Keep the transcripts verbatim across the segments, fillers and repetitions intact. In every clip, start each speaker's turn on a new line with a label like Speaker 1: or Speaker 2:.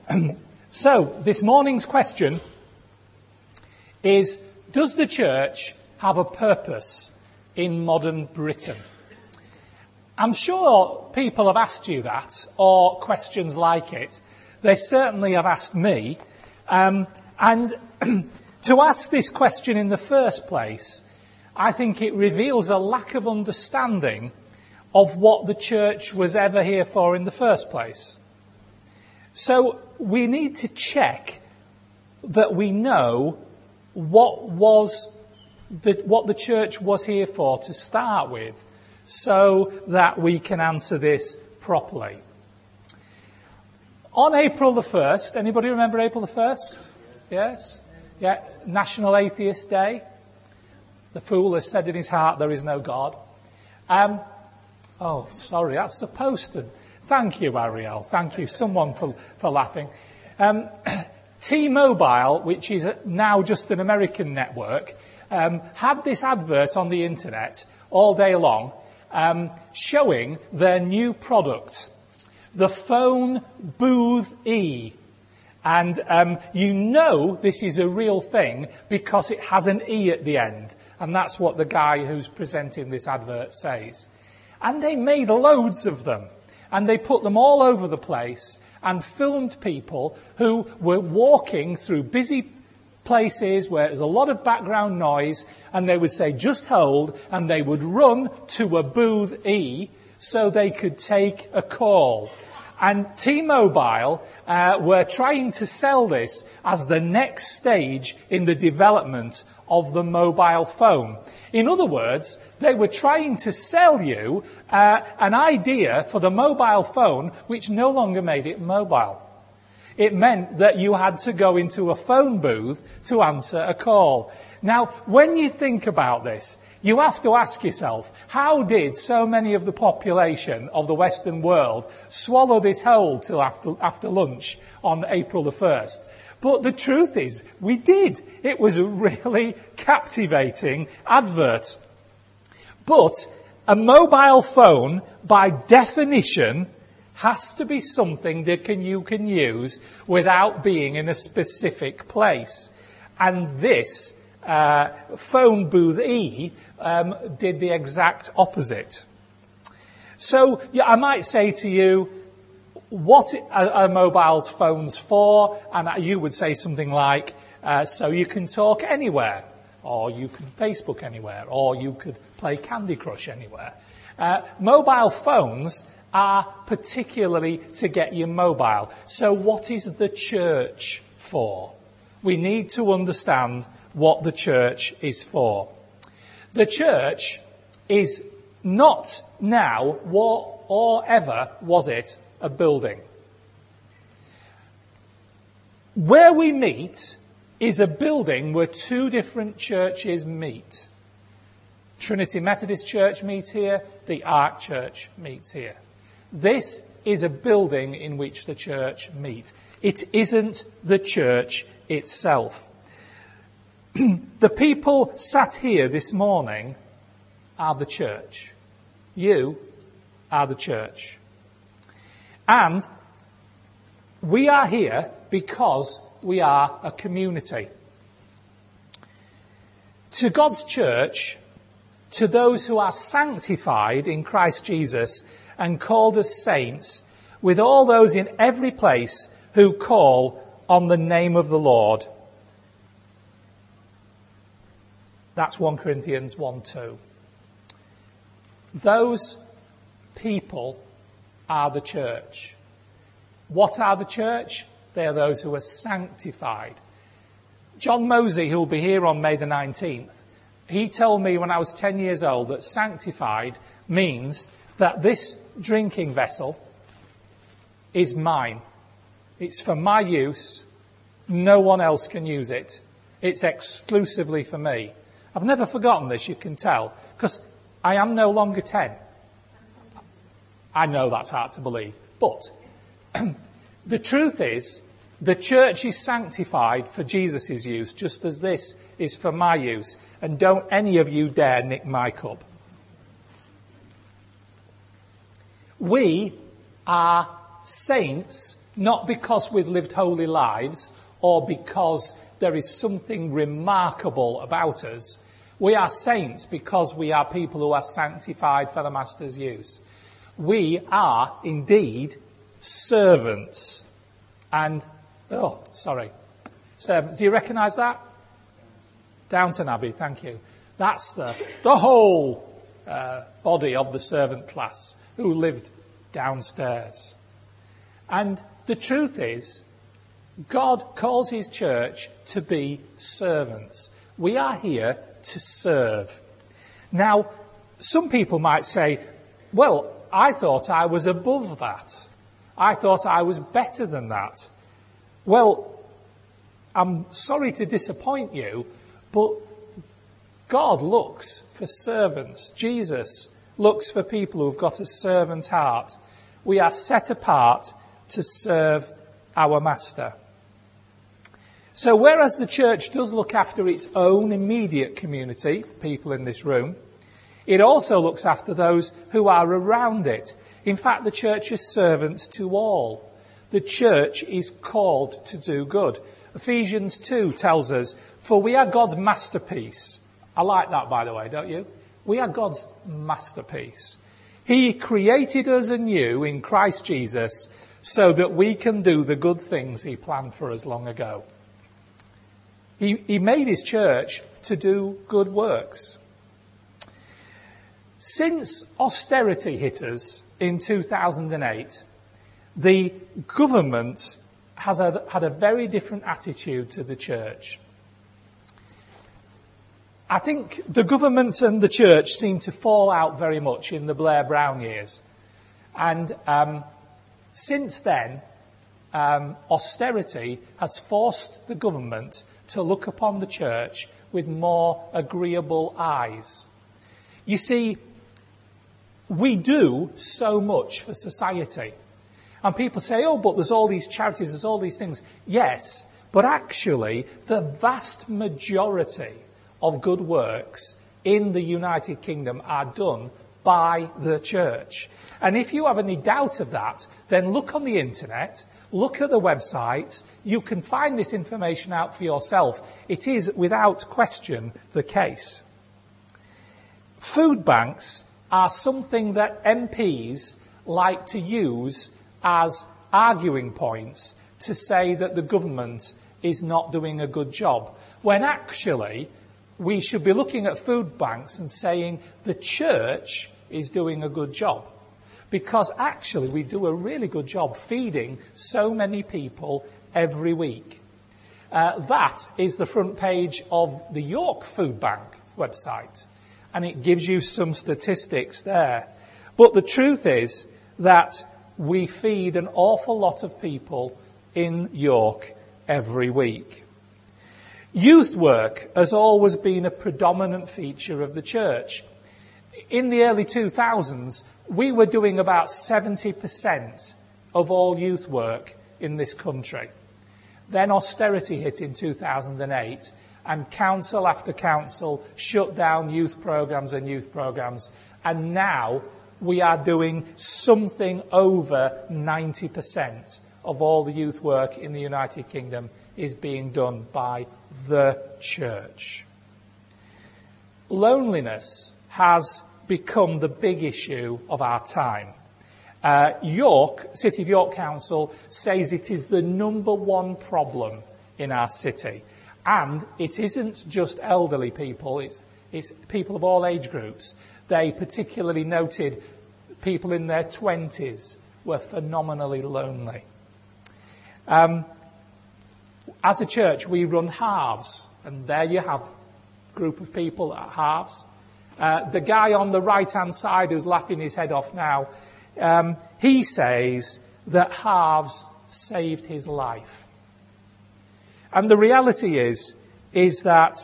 Speaker 1: So, this morning's question is, does the church have a purpose in modern Britain? I'm sure people have asked you that, or questions like it. They certainly have asked me. Um, and to ask this question in the first place, I think it reveals a lack of understanding of what the church was ever here for in the first place. So we need to check that we know what was the, what the church was here for to start with, so that we can answer this properly. On April the first, anybody remember April the first? Yes? Yeah, National Atheist Day. The fool has said in his heart there is no God. Um, oh, sorry, that's supposed to... Thank you, Ariel. Thank you, someone, for, for laughing. Um, T-Mobile, which is now just an American network, um, had this advert on the internet all day long, um, showing their new product, the phone Booth E. And um, you know this is a real thing because it has an E at the end. And that's what the guy who's presenting this advert says. And they made loads of them. And they put them all over the place and filmed people who were walking through busy places where there's a lot of background noise, and they would say, just hold, and they would run to a Booth E so they could take a call. And T-Mobile uh, were trying to sell this as the next stage in the development of the mobile phone. In other words, they were trying to sell you uh, an idea for the mobile phone which no longer made it mobile. It meant that you had to go into a phone booth to answer a call. Now, when you think about this, you have to ask yourself, how did so many of the population of the Western world swallow this whole till after, after lunch on April the first? But the truth is, we did. It was a really captivating advert. But a mobile phone, by definition, has to be something that can, you can use without being in a specific place. And this uh, phone Booth E um, did the exact opposite. So yeah, I might say to you, what are, are mobile phones for? And you would say something like, uh, so you can talk anywhere, or you can Facebook anywhere, or you could play Candy Crush anywhere. Uh, mobile phones are particularly to get you mobile. So what is the church for? We need to understand what the church is for. The church is not now, or, or ever was it, a building. Where we meet is a building where two different churches meet. Trinity Methodist Church meets here, the Ark Church meets here. This is a building in which the church meets. It isn't the church itself. The people sat here this morning are the church. You are the church. And we are here because we are a community. To God's church, to those who are sanctified in Christ Jesus and called as saints, with all those in every place who call on the name of the Lord. That's First Corinthians one two. Those people are the church. What are the church? They are those who are sanctified. John Mosey, who will be here on May the nineteenth, he told me when I was ten years old that sanctified means that this drinking vessel is mine. It's for my use. No one else can use it. It's exclusively for me. I've never forgotten this, you can tell, because I am no longer ten. I know that's hard to believe. But the truth is, the church is sanctified for Jesus' use, just as this is for my use. And don't any of you dare nick my cup. We are saints, not because we've lived holy lives or because there is something remarkable about us. We are saints because we are people who are sanctified for the Master's use. We are indeed servants. And, oh, sorry. Servants. Do you recognise that? Downton Abbey, thank you. That's the, the whole uh, body of the servant class who lived downstairs. And the truth is, God calls his church to be servants. We are here to serve. Now, some people might say, well, I thought I was above that. I thought I was better than that. Well, I'm sorry to disappoint you, but God looks for servants. Jesus looks for people who've got a servant heart. We are set apart to serve our Master. So whereas the church does look after its own immediate community, people in this room, it also looks after those who are around it. In fact, the church is servants to all. The church is called to do good. Ephesians two tells us, for we are God's masterpiece. I like that, by the way, don't you? We are God's masterpiece. He created us anew in Christ Jesus so that we can do the good things he planned for us long ago. He, he made his church to do good works. Since austerity hit us in two thousand eight, the government has a, had a very different attitude to the church. I think the government and the church seem to fall out very much in the Blair Brown years. And um, since then, um, austerity has forced the government to look upon the church with more agreeable eyes. You see, we do so much for society. And people say, oh, but there's all these charities, there's all these things. Yes, but actually, the vast majority of good works in the United Kingdom are done by the church. And if you have any doubt of that, then look on the internet, look at the websites, you can find this information out for yourself. It is, without question, the case. Food banks are something that M Ps like to use as arguing points to say that the government is not doing a good job, when actually we should be looking at food banks and saying the church is doing a good job. Because actually we do a really good job feeding so many people every week. Uh, that is the front page of the York Food Bank website. And it gives you some statistics there. But the truth is that we feed an awful lot of people in York every week. Youth work has always been a predominant feature of the church. In the early two thousands, we were doing about seventy percent of all youth work in this country. Then austerity hit in two thousand eight, and council after council shut down youth programmes and youth programmes. And now we are doing something over ninety percent of all the youth work in the United Kingdom is being done by the church. Loneliness has become the big issue of our time. Uh, York, City of York Council, says it is the number one problem in our city. And it isn't just elderly people, it's, it's people of all age groups. They particularly noted people in their twenties were phenomenally lonely. Um, as a church, we run halves, and there you have a group of people at halves. Uh, the guy on the right-hand side who's laughing his head off now, um, he says that halves saved his life. And the reality is, is that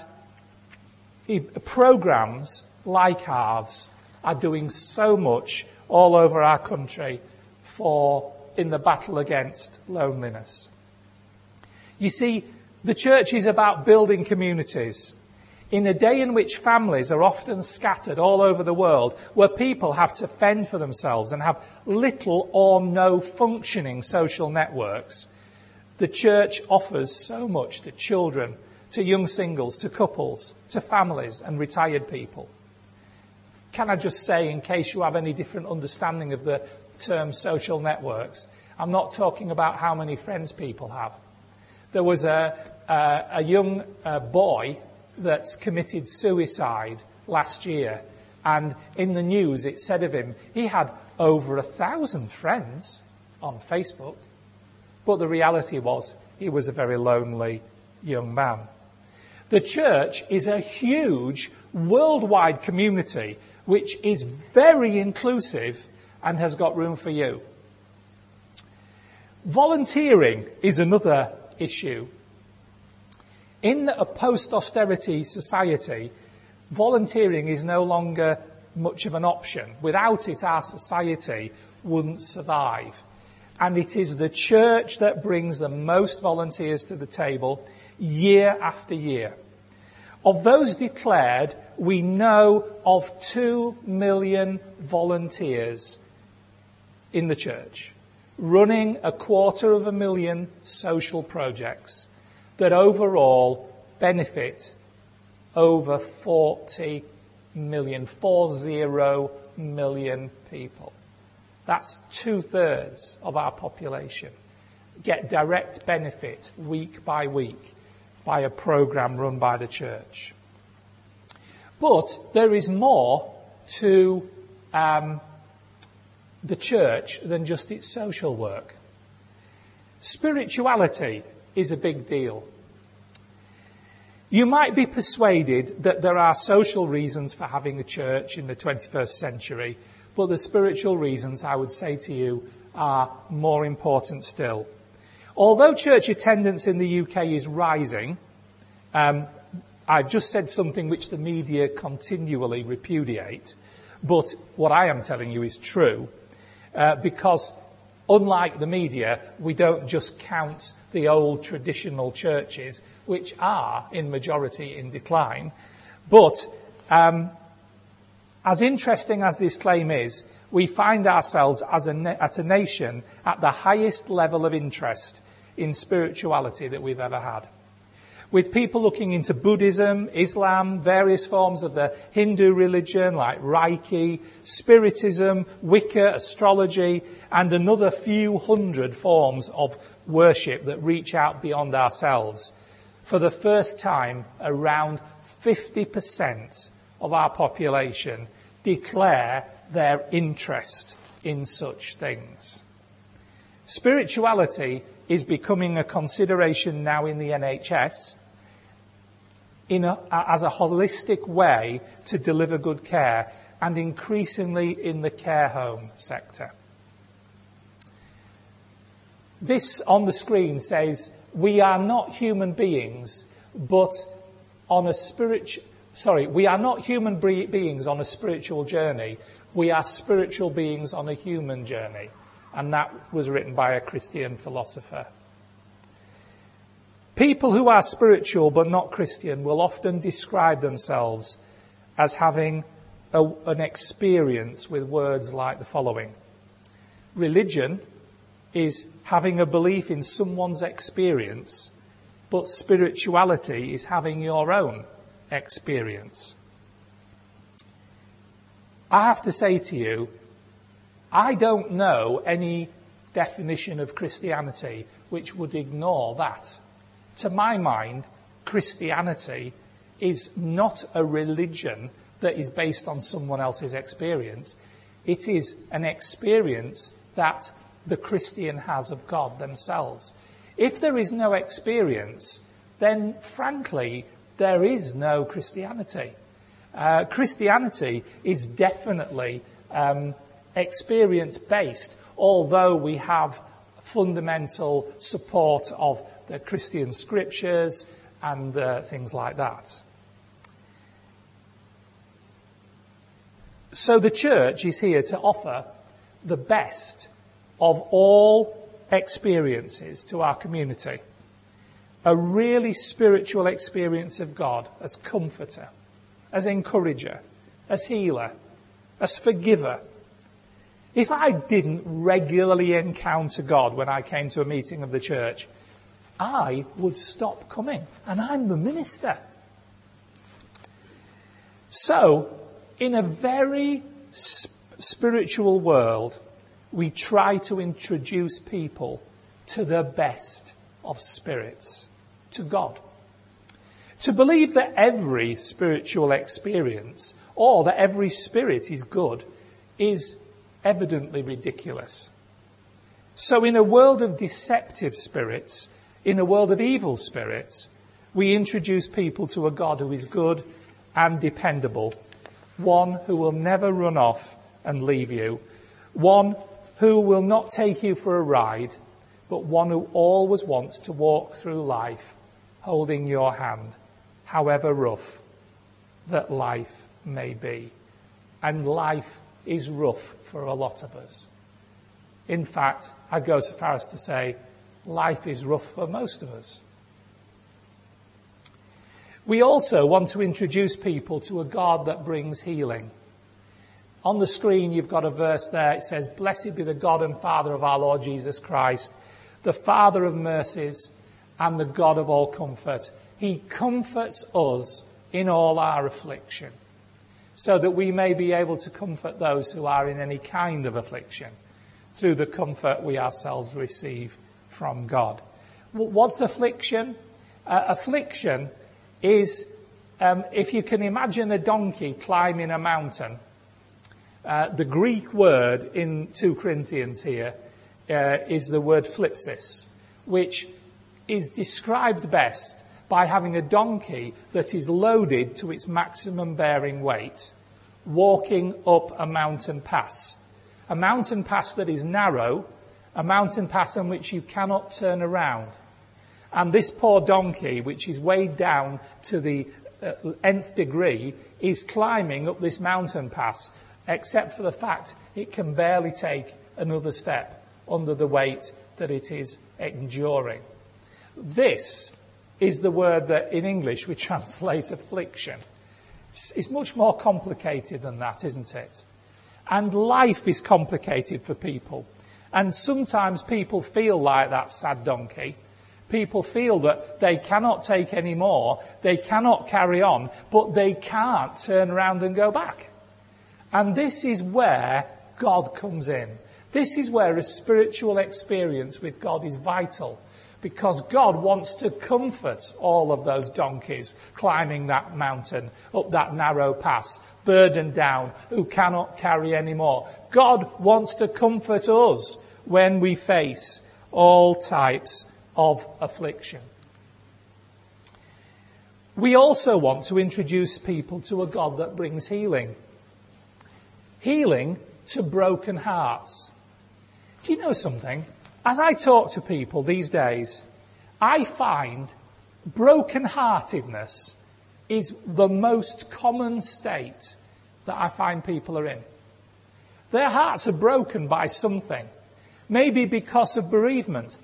Speaker 1: programs like halves are doing so much all over our country for in the battle against loneliness. You see, the church is about building communities. In a day in which families are often scattered all over the world, where people have to fend for themselves and have little or no functioning social networks, the church offers so much to children, to young singles, to couples, to families and retired people. Can I just say, in case you have any different understanding of the term social networks, I'm not talking about how many friends people have. There was a, a, a young uh, boy that's committed suicide last year, and in the news it said of him, he had over a thousand friends on Facebook, but the reality was he was a very lonely young man. The church is a huge worldwide community which is very inclusive and has got room for you. Volunteering is another issue. In a post-austerity society, volunteering is no longer much of an option. Without it, our society wouldn't survive. And it is the church that brings the most volunteers to the table year after year. Of those declared, we know of two million volunteers in the church, running a quarter of a million social projects that overall benefit over forty million, four zero million people. That's two-thirds of our population get direct benefit week by week by a program run by the church. But there is more to um, the church than just its social work. Spirituality is a big deal. You might be persuaded that there are social reasons for having a church in the twenty-first century, but the spiritual reasons, I would say to you, are more important still. Although church attendance in the U K is rising, um, I've just said something which the media continually repudiate, but what I am telling you is true, uh, because unlike the media, we don't just count the old traditional churches, which are in majority in decline, but um, as interesting as this claim is, we find ourselves as a na- at a nation at the highest level of interest in spirituality that we've ever had. With people looking into Buddhism, Islam, various forms of the Hindu religion like Reiki, Spiritism, Wicca, astrology, and another few hundred forms of worship that reach out beyond ourselves. For the first time, around fifty percent of our population declare their interest in such things. Spirituality is becoming a consideration now in the N H S in a, as a holistic way to deliver good care, and increasingly in the care home sector. This on the screen says, we are not human beings, but on a spiritual, sorry, we are not human bre- beings on a spiritual journey. We are spiritual beings on a human journey. And that was written by a Christian philosopher. People who are spiritual but not Christian will often describe themselves as having a, an experience with words like the following. Religion is having a belief in someone's experience, but spirituality is having your own experience. I have to say to you, I don't know any definition of Christianity which would ignore that. To my mind, Christianity is not a religion that is based on someone else's experience. It is an experience that the Christian has of God themselves. If there is no experience, then frankly, there is no Christianity. Uh, Christianity is definitely um, experience-based, although we have fundamental support of the Christian scriptures and uh, things like that. So the church is here to offer the best of all experiences to our community. a really spiritual experience of God as comforter, as encourager, as healer, as forgiver, if I didn't regularly encounter God when I came to a meeting of the church, I would stop coming. And I'm the minister. So, in a very sp- spiritual world, we try to introduce people to the best of spirits, to God. To believe that every spiritual experience or that every spirit is good is evidently ridiculous. So in a world of deceptive spirits, in a world of evil spirits, we introduce people to a God who is good and dependable, one who will never run off and leave you, one who will not take you for a ride, but one who always wants to walk through life holding your hand, however rough that life may be. And life is rough for a lot of us. In fact, I'd go so far as to say life is rough for most of us. We also want to introduce people to a God that brings healing. On the screen, you've got a verse there. It says, "Blessed be the God and Father of our Lord Jesus Christ, the Father of mercies and the God of all comfort. He comforts us in all our affliction, so that we may be able to comfort those who are in any kind of affliction through the comfort we ourselves receive from God." What's affliction? Uh, affliction is, um, if you can imagine a donkey climbing a mountain, uh, the Greek word in Second Corinthians here uh, is the word phlipsis, which is described best by having a donkey that is loaded to its maximum bearing weight, walking up a mountain pass. A mountain pass that is narrow, a mountain pass on which you cannot turn around. And this poor donkey, which is weighed down to the uh, nth degree, is climbing up this mountain pass, except for the fact it can barely take another step under the weight that it is enduring. This is the word that in English we translate affliction. It's much more complicated than that, isn't it? And life is complicated for people. And sometimes people feel like that sad donkey. People feel that they cannot take any more, they cannot carry on, but they can't turn around and go back. And this is where God comes in. This is where a spiritual experience with God is vital. Because God wants to comfort all of those donkeys climbing that mountain, up that narrow pass, burdened down, who cannot carry any more. God wants to comfort us when we face all types of affliction. We also want to introduce people to a God that brings healing. Healing to broken hearts. Do you know something? As I talk to people these days, I find broken-heartedness is the most common state that I find people are in. Their hearts are broken by something. Maybe because of bereavement.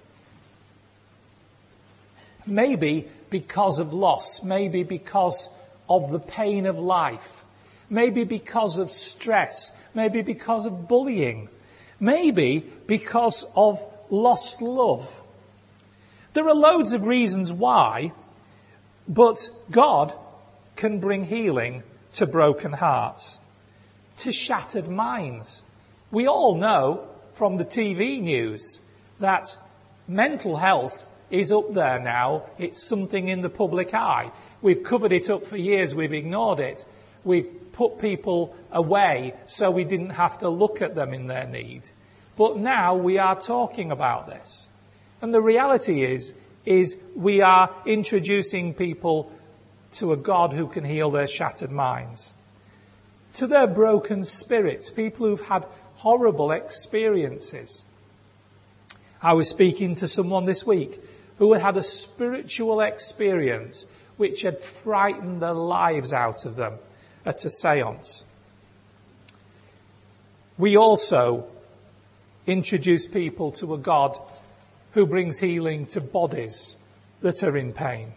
Speaker 1: Maybe because of loss. Maybe because of the pain of life. Maybe because of stress. Maybe because of bullying. Maybe because of lost love. There are loads of reasons why, but God can bring healing to broken hearts, to shattered minds. We all know from the T V news that mental health is up there now. It's something in the public eye. We've covered it up for years. We've ignored it. We've put people away so we didn't have to look at them in their need. But now we are talking about this. And the reality is, is we are introducing people to a God who can heal their shattered minds, to their broken spirits, people who've had horrible experiences. I was speaking to someone this week who had had a spiritual experience which had frightened the lives out of them at a séance. We also introduce people to a God who brings healing to bodies, that are in pain.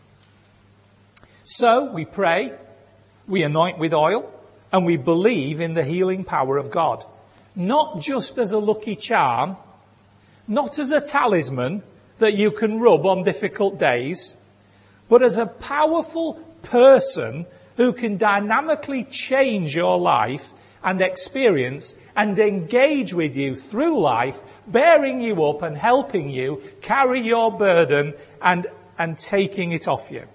Speaker 1: So we pray, we anoint with oil, and we believe in the healing power of God. Not just as a lucky charm, not as a talisman that you can rub on difficult days, but as a powerful person who can dynamically change your life and experience and engage with you through life, bearing you up and helping you carry your burden and, and taking it off you.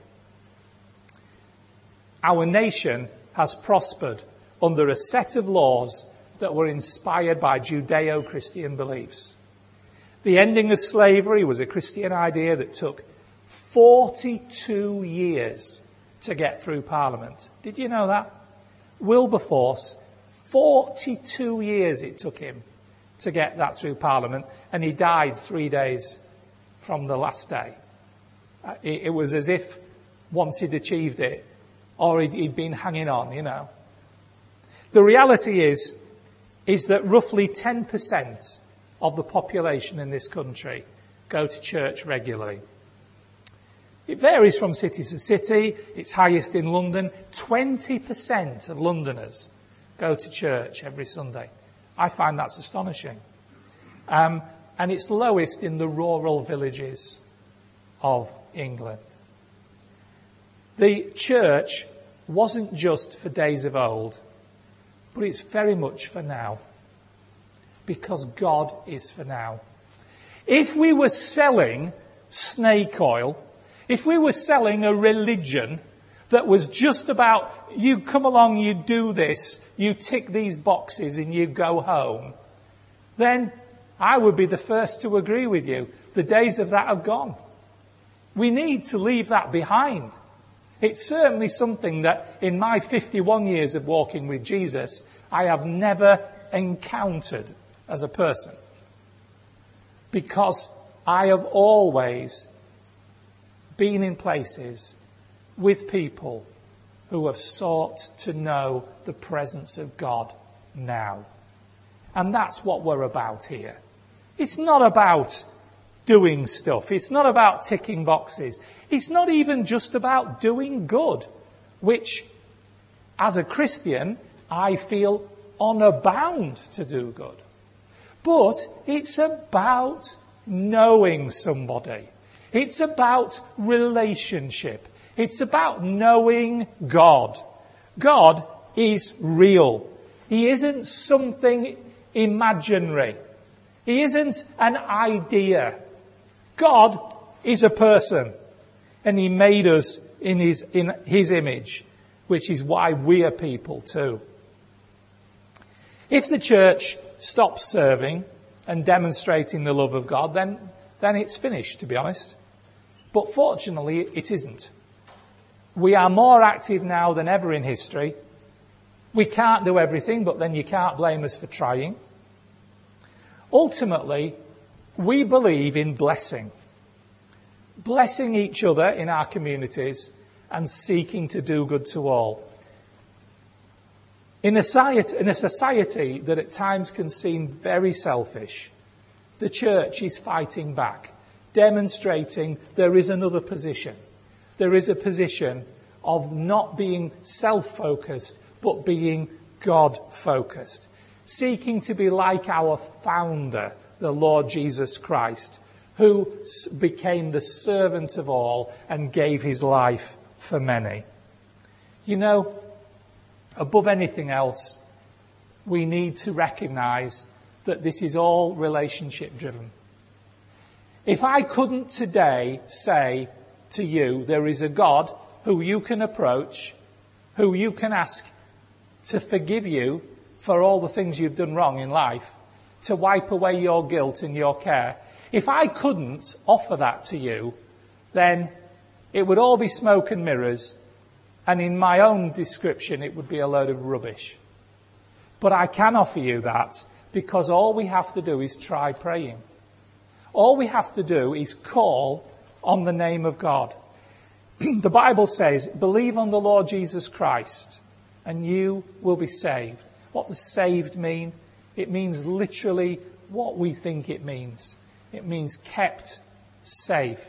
Speaker 1: Our nation has prospered under a set of laws that were inspired by Judeo-Christian beliefs. The ending of slavery was a Christian idea that took forty-two years to get through Parliament. Did you know that? Wilberforce, forty-two years it took him to get that through Parliament, and he died three days from the last day. Uh, it, it was as if once he'd achieved it, or he'd, he'd been hanging on, you know. The reality is, is that roughly ten percent of the population in this country go to church regularly. It varies from city to city. It's highest in London. twenty percent of Londoners go to church every Sunday. I find that's astonishing. Um, and it's lowest in the rural villages of England. The church wasn't just for days of old, but it's very much for now. Because God is for now. If we were selling snake oil, if we were selling a religion that was just about, you come along, you do this, you tick these boxes and you go home, then I would be the first to agree with you. The days of that have gone. We need to leave that behind. It's certainly something that in my fifty-one years of walking with Jesus, I have never encountered as a person. Because I have always been in places with people who have sought to know the presence of God now. And that's what we're about here. It's not about doing stuff. It's not about ticking boxes. It's not even just about doing good, which, as a Christian, I feel honor bound to do good. But it's about knowing somebody. It's about relationship. It's about knowing God. God is real. He isn't something imaginary. He isn't an idea. God is a person, and he made us in his, in his image, which is why we are people too. If the church stops serving and demonstrating the love of God, then, then it's finished, to be honest. But fortunately, it isn't. We are more active now than ever in history. We can't do everything, but then you can't blame us for trying. Ultimately, we believe in blessing. Blessing each other in our communities and seeking to do good to all. In a society, in a society that at times can seem very selfish, the church is fighting back, demonstrating there is another position. There is a position of not being self-focused, but being God-focused. Seeking to be like our founder, the Lord Jesus Christ, who became the servant of all and gave his life for many. You know, above anything else, we need to recognize that this is all relationship driven. If I couldn't today say to you, there is a God who you can approach, who you can ask to forgive you for all the things you've done wrong in life, to wipe away your guilt and your care. If I couldn't offer that to you, then it would all be smoke and mirrors, and in my own description, it would be a load of rubbish. But I can offer you that because all we have to do is try praying. All we have to do is call on the name of God. The Bible says, believe on the Lord Jesus Christ and you will be saved. What does saved mean? It means literally what we think it means. It means kept safe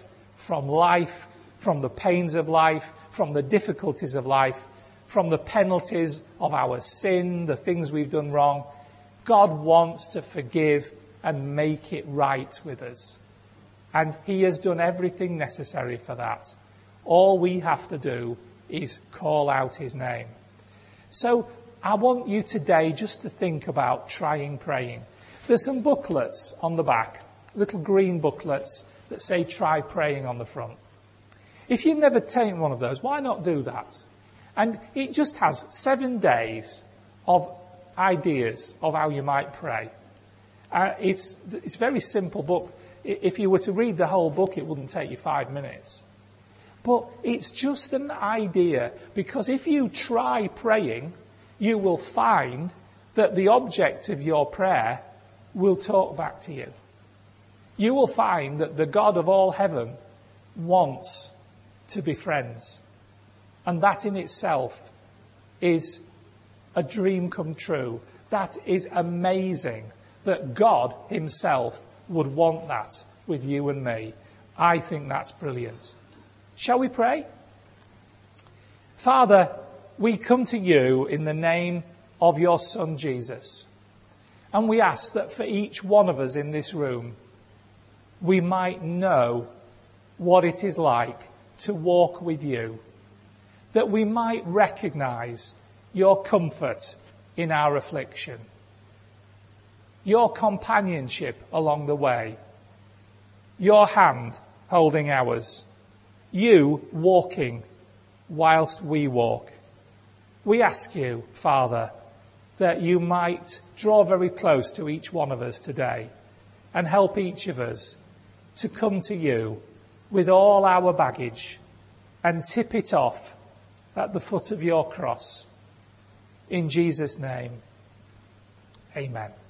Speaker 1: from life, from the pains of life, from the difficulties of life, from the penalties of our sin, the things we've done wrong. God wants to forgive and make it right with us. And he has done everything necessary for that. All we have to do is call out his name. So I want you today just to think about trying praying. There's some booklets on the back, little green booklets that say try praying on the front. If you've never taken one of those, why not do that? And it just has seven days of ideas of how you might pray. Uh, it's, it's a very simple book. If you were to read the whole book, it wouldn't take you five minutes. But it's just an idea, because if you try praying, you will find that the object of your prayer will talk back to you. You will find that the God of all heaven wants to be friends. And that in itself is a dream come true. That is amazing that God himself would want that with you and me. I think that's brilliant. Shall we pray? Father, we come to you in the name of your Son, Jesus. And we ask that for each one of us in this room, we might know what it is like to walk with you. That we might recognize your comfort in our affliction. Your companionship along the way. Your hand holding ours. You walking whilst we walk. We ask you, Father, that you might draw very close to each one of us today and help each of us to come to you with all our baggage and tip it off at the foot of your cross. In Jesus' name, amen.